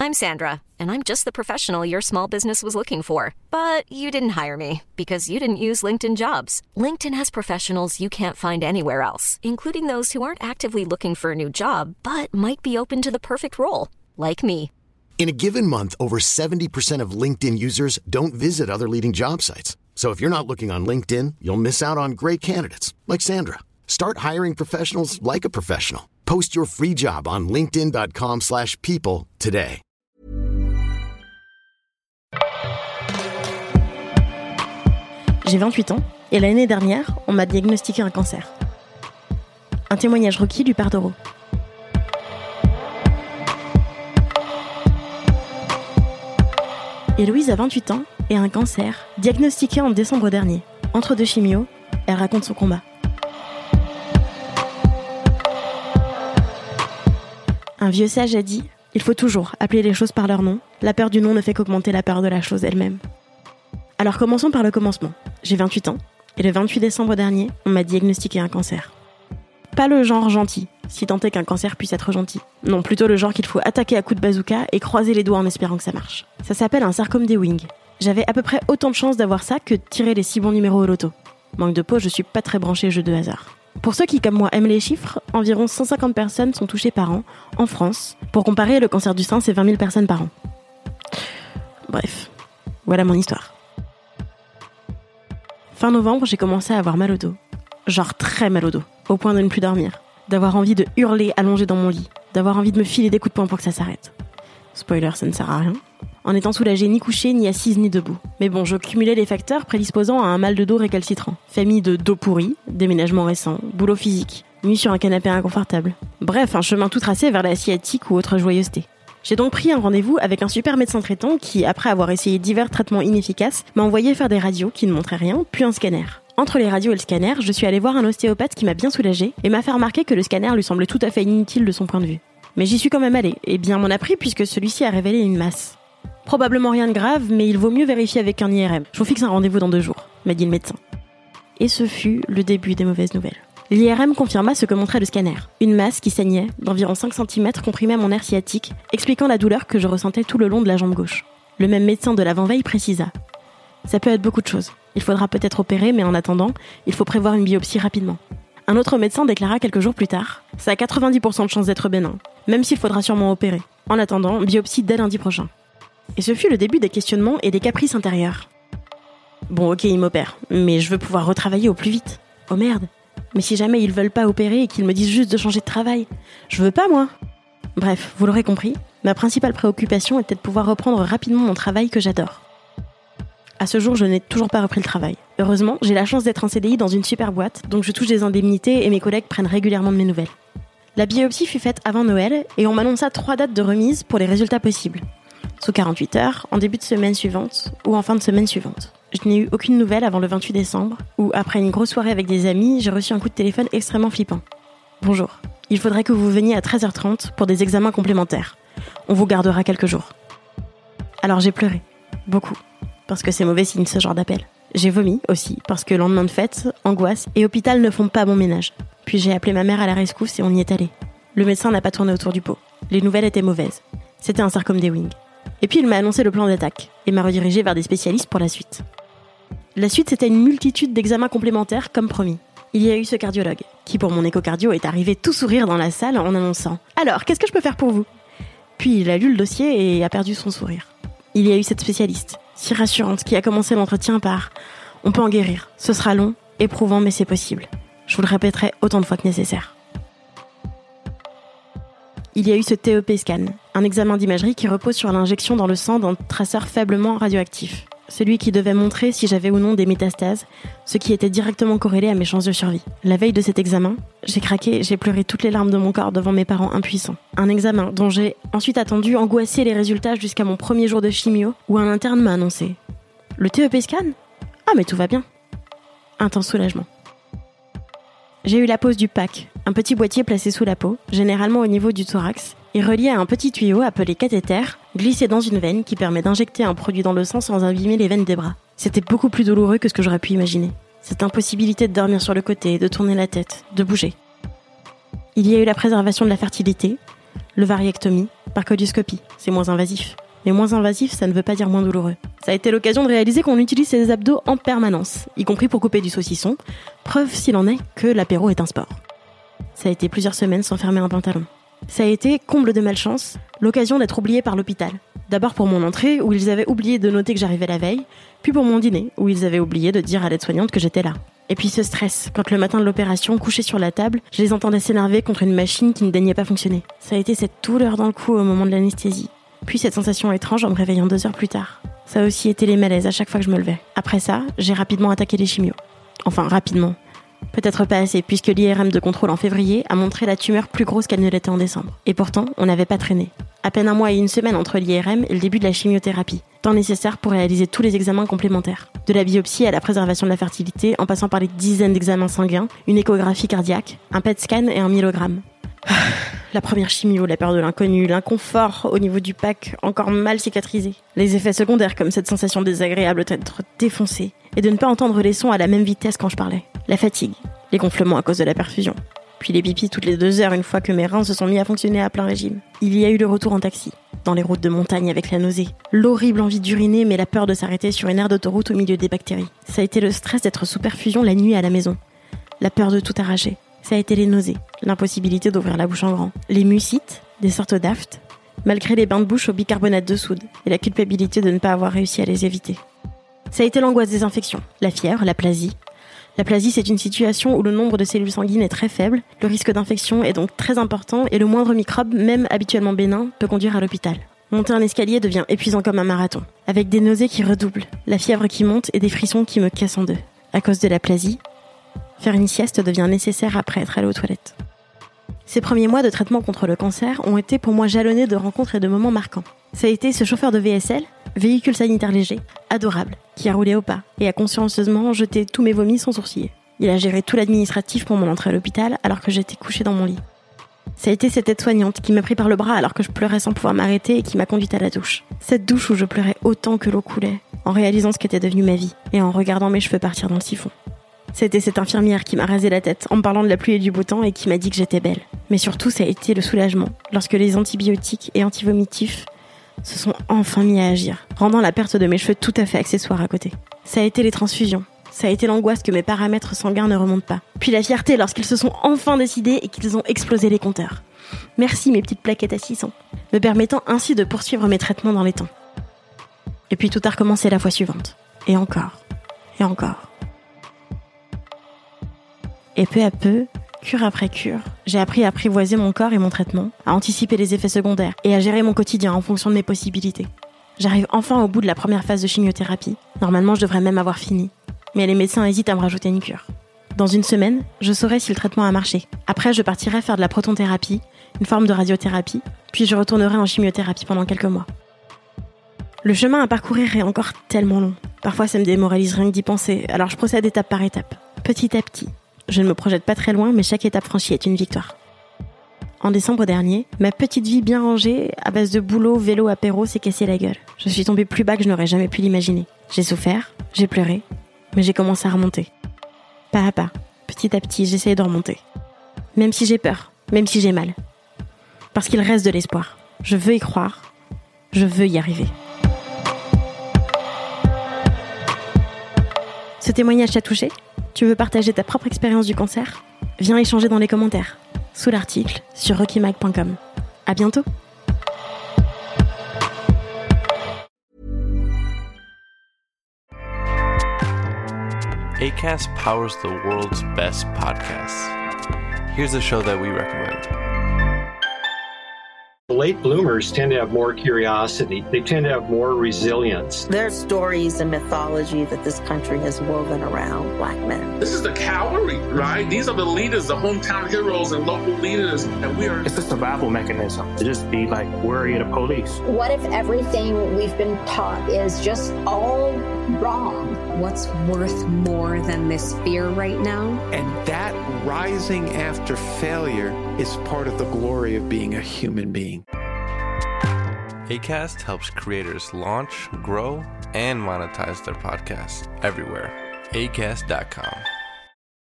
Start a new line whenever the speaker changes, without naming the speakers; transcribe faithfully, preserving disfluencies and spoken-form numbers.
I'm Sandra, and I'm just the professional your small business was looking for. But you didn't hire me because you didn't use LinkedIn Jobs. LinkedIn has professionals you can't find anywhere else, including those who aren't actively looking for a new job, but might be open to the perfect role, like me.
In a given month, over seventy percent of LinkedIn users don't visit other leading job sites. So if you're not looking on LinkedIn, you'll miss out on great candidates like Sandra. Start hiring professionals like a professional. Post your free job on linkedin.com slash people today.
J'ai vingt-huit ans et l'année dernière, on m'a diagnostiqué un cancer. Un témoignage requis du père d'Oro. Héloïse a vingt-huit ans et un cancer, diagnostiqué en décembre dernier. Entre deux chimios, elle raconte son combat. Un vieux sage a dit « Il faut toujours appeler les choses par leur nom. La peur du nom ne fait qu'augmenter la peur de la chose elle-même. » Alors commençons par le commencement. J'ai vingt-huit ans et le vingt-huit décembre dernier, on m'a diagnostiqué un cancer. Pas le genre gentil, si tant est qu'un cancer puisse être gentil. Non, plutôt le genre qu'il faut attaquer à coups de bazooka et croiser les doigts en espérant que ça marche. Ça s'appelle un sarcome des Ewing. J'avais à peu près autant de chances d'avoir ça que de tirer les six bons numéros au loto. Manque de peau, je suis pas très branchée jeu de hasard. Pour ceux qui, comme moi, aiment les chiffres, environ cent cinquante personnes sont touchées par an, en France. Pour comparer, le cancer du sein, c'est vingt mille personnes par an. Bref, voilà mon histoire. Fin novembre, j'ai commencé à avoir mal au dos. Genre très mal au dos, au point de ne plus dormir. D'avoir envie de hurler allongé dans mon lit. D'avoir envie de me filer des coups de poing pour que ça s'arrête. Spoiler, ça ne sert à rien. En étant soulagée ni couchée, ni assise, ni debout. Mais bon, je cumulais les facteurs prédisposant à un mal de dos récalcitrant. Famille de dos pourri, déménagement récent, boulot physique, nuit sur un canapé inconfortable. Bref, un chemin tout tracé vers la sciatique ou autre joyeuseté. J'ai donc pris un rendez-vous avec un super médecin traitant qui, après avoir essayé divers traitements inefficaces, m'a envoyé faire des radios qui ne montraient rien, puis un scanner. Entre les radios et le scanner, je suis allée voir un ostéopathe qui m'a bien soulagée et m'a fait remarquer que le scanner lui semblait tout à fait inutile de son point de vue. Mais j'y suis quand même allée, et bien m'en a pris puisque celui-ci a révélé une masse. Probablement rien de grave, mais il vaut mieux vérifier avec un I R M. Je vous fixe un rendez-vous dans deux jours, m'a dit le médecin. Et ce fut le début des mauvaises nouvelles. L'I R M confirma ce que montrait le scanner. Une masse qui saignait, d'environ cinq centimètres, comprimait mon nerf sciatique, expliquant la douleur que je ressentais tout le long de la jambe gauche. Le même médecin de l'avant-veille précisa. Ça peut être beaucoup de choses. Il faudra peut-être opérer, mais en attendant, il faut prévoir une biopsie rapidement. Un autre médecin déclara quelques jours plus tard, ça a quatre-vingt-dix pour cent de chances d'être bénin, même s'il faudra sûrement opérer. En attendant, biopsie dès lundi prochain. Et ce fut le début des questionnements et des caprices intérieurs. Bon, ok, ils m'opèrent, mais je veux pouvoir retravailler au plus vite. Oh merde. Mais si jamais ils veulent pas opérer et qu'ils me disent juste de changer de travail, je veux pas, moi. Bref, vous l'aurez compris, ma principale préoccupation était de pouvoir reprendre rapidement mon travail que j'adore. À ce jour, je n'ai toujours pas repris le travail. Heureusement, j'ai la chance d'être en C D I dans une super boîte, donc je touche des indemnités et mes collègues prennent régulièrement de mes nouvelles. La biopsie fut faite avant Noël et on m'annonça trois dates de remise pour les résultats possibles. Sous quarante-huit heures, en début de semaine suivante ou en fin de semaine suivante. Je n'ai eu aucune nouvelle avant le vingt-huit décembre, où après une grosse soirée avec des amis, j'ai reçu un coup de téléphone extrêmement flippant. Bonjour, il faudrait que vous veniez à treize heures trente pour des examens complémentaires. On vous gardera quelques jours. Alors j'ai pleuré, beaucoup, parce que c'est mauvais signe ce genre d'appel. J'ai vomi aussi, parce que lendemain de fête, angoisse et hôpital ne font pas bon ménage. Puis j'ai appelé ma mère à la rescousse et on y est allé. Le médecin n'a pas tourné autour du pot. Les nouvelles étaient mauvaises. C'était un sarcome des Ewing. Et puis il m'a annoncé le plan d'attaque et m'a redirigé vers des spécialistes pour la suite. La suite, c'était une multitude d'examens complémentaires, comme promis. Il y a eu ce cardiologue, qui pour mon échocardio est arrivé tout sourire dans la salle en annonçant « Alors, qu'est-ce que je peux faire pour vous ?» Puis il a lu le dossier et a perdu son sourire. Il y a eu cette spécialiste, si rassurante, qui a commencé l'entretien par « On peut en guérir, ce sera long, éprouvant, mais c'est possible. Je vous le répéterai autant de fois que nécessaire. » Il y a eu ce T E P scan, un examen d'imagerie qui repose sur l'injection dans le sang d'un traceur faiblement radioactif. Celui qui devait montrer si j'avais ou non des métastases, ce qui était directement corrélé à mes chances de survie. La veille de cet examen, j'ai craqué, j'ai pleuré toutes les larmes de mon corps devant mes parents impuissants. Un examen dont j'ai ensuite attendu angoissé les résultats jusqu'à mon premier jour de chimio, où un interne m'a annoncé « Le T E P scan ? Ah mais tout va bien !» Intense soulagement. J'ai eu la pose du P A C, un petit boîtier placé sous la peau, généralement au niveau du thorax, et relié à un petit tuyau appelé cathéter, glissé dans une veine qui permet d'injecter un produit dans le sang sans abîmer les veines des bras. C'était beaucoup plus douloureux que ce que j'aurais pu imaginer. Cette impossibilité de dormir sur le côté, de tourner la tête, de bouger. Il y a eu la préservation de la fertilité, L'ovariectomie, par codioscopie, c'est moins invasif. Mais moins invasif, ça ne veut pas dire moins douloureux. Ça a été l'occasion de réaliser qu'on utilise ses abdos en permanence, y compris pour couper du saucisson, preuve s'il en est que l'apéro est un sport. Ça a été plusieurs semaines sans fermer un pantalon. Ça a été, comble de malchance, l'occasion d'être oubliée par l'hôpital. D'abord pour mon entrée, où ils avaient oublié de noter que j'arrivais la veille, puis pour mon dîner, où ils avaient oublié de dire à l'aide-soignante que j'étais là. Et puis ce stress, quand le matin de l'opération, couchés sur la table, je les entendais s'énerver contre une machine qui ne daignait pas fonctionner. Ça a été cette douleur dans le cou au moment de l'anesthésie. Puis cette sensation étrange en me réveillant deux heures plus tard. Ça a aussi été les malaises à chaque fois que je me levais. Après ça, j'ai rapidement attaqué les chimios. Enfin, rapidement. Peut-être pas assez, puisque l'I R M de contrôle en février a montré la tumeur plus grosse qu'elle ne l'était en décembre. Et pourtant, on n'avait pas traîné. À peine un mois et une semaine entre l'I R M et le début de la chimiothérapie, temps nécessaire pour réaliser tous les examens complémentaires. De la biopsie à la préservation de la fertilité, en passant par les dizaines d'examens sanguins, une échographie cardiaque, un P E T scan et un myelogramme. La première chimio, la peur de l'inconnu, l'inconfort au niveau du pack encore mal cicatrisé. Les effets secondaires comme cette sensation désagréable d'être défoncé et de ne pas entendre les sons à la même vitesse quand je parlais. La fatigue, les gonflements à cause de la perfusion. Puis les pipis toutes les deux heures une fois que mes reins se sont mis à fonctionner à plein régime. Il y a eu le retour en taxi, dans les routes de montagne avec la nausée. L'horrible envie d'uriner mais la peur de s'arrêter sur une aire d'autoroute au milieu des bactéries. Ça a été le stress d'être sous perfusion la nuit à la maison. La peur de tout arracher. Ça a été les nausées, l'impossibilité d'ouvrir la bouche en grand, les mucites, des sortes d'aftes, malgré les bains de bouche au bicarbonate de soude et la culpabilité de ne pas avoir réussi à les éviter. Ça a été l'angoisse des infections, la fièvre, l'aplasie. L'aplasie, c'est une situation où le nombre de cellules sanguines est très faible, le risque d'infection est donc très important et le moindre microbe, même habituellement bénin, peut conduire à l'hôpital. Monter un escalier devient épuisant comme un marathon, avec des nausées qui redoublent, la fièvre qui monte et des frissons qui me cassent en deux. À cause de l'aplasie, faire une sieste devient nécessaire après être allé aux toilettes. Ces premiers mois de traitement contre le cancer ont été pour moi jalonnés de rencontres et de moments marquants. Ça a été ce chauffeur de V S L, véhicule sanitaire léger, adorable, qui a roulé au pas et a consciencieusement jeté tous mes vomis sans sourciller. Il a géré tout l'administratif pour mon entrée à l'hôpital alors que j'étais couchée dans mon lit. Ça a été cette aide-soignante qui m'a pris par le bras alors que je pleurais sans pouvoir m'arrêter et qui m'a conduite à la douche. Cette douche où je pleurais autant que l'eau coulait, en réalisant ce qu'était devenue ma vie et en regardant mes cheveux partir dans le siphon. C'était cette infirmière qui m'a rasé la tête en me parlant de la pluie et du beau temps et qui m'a dit que j'étais belle. Mais surtout, ça a été le soulagement lorsque les antibiotiques et antivomitifs se sont enfin mis à agir, rendant la perte de mes cheveux tout à fait accessoire à côté. Ça a été les transfusions. Ça a été l'angoisse que mes paramètres sanguins ne remontent pas. Puis la fierté lorsqu'ils se sont enfin décidés et qu'ils ont explosé les compteurs. Merci mes petites plaquettes à six cents, me permettant ainsi de poursuivre mes traitements dans les temps. Et puis tout a recommencé la fois suivante. Et encore. Et encore. Et peu à peu, cure après cure, j'ai appris à apprivoiser mon corps et mon traitement, à anticiper les effets secondaires et à gérer mon quotidien en fonction de mes possibilités. J'arrive enfin au bout de la première phase de chimiothérapie. Normalement, je devrais même avoir fini. Mais les médecins hésitent à me rajouter une cure. Dans une semaine, je saurai si le traitement a marché. Après, je partirai faire de la protonthérapie, une forme de radiothérapie, puis je retournerai en chimiothérapie pendant quelques mois. Le chemin à parcourir est encore tellement long. Parfois, ça me démoralise rien que d'y penser, alors je procède étape par étape, petit à petit. Je ne me projette pas très loin, mais chaque étape franchie est une victoire. En décembre dernier, ma petite vie bien rangée, à base de boulot, vélo, apéro, s'est cassée la gueule. Je suis tombée plus bas que je n'aurais jamais pu l'imaginer. J'ai souffert, j'ai pleuré, mais j'ai commencé à remonter. Pas à pas, petit à petit, j'essaye de remonter. Même si j'ai peur, même si j'ai mal. Parce qu'il reste de l'espoir. Je veux y croire, je veux y arriver. Ce témoignage t'a touché ? Tu veux partager ta propre expérience du cancer ? Viens échanger dans les commentaires, sous l'article sur rocky mag point com. À bientôt.
Acast powers the world's best podcasts. Here's a show that we recommend.
Late bloomers tend to have more curiosity. They tend to have more resilience.
There are stories and mythology that this country has woven around Black men.
This is the cavalry, right? These are the leaders, the hometown heroes and local leaders, and we are...
It's a survival mechanism to just be like worried of police.
What if everything we've been taught is just all wrong?
What's worth more than this fear right now?
And that rising after failure is part of the glory of being a human being.
Acast helps creators launch, grow, and monetize their podcasts everywhere. acast dot com.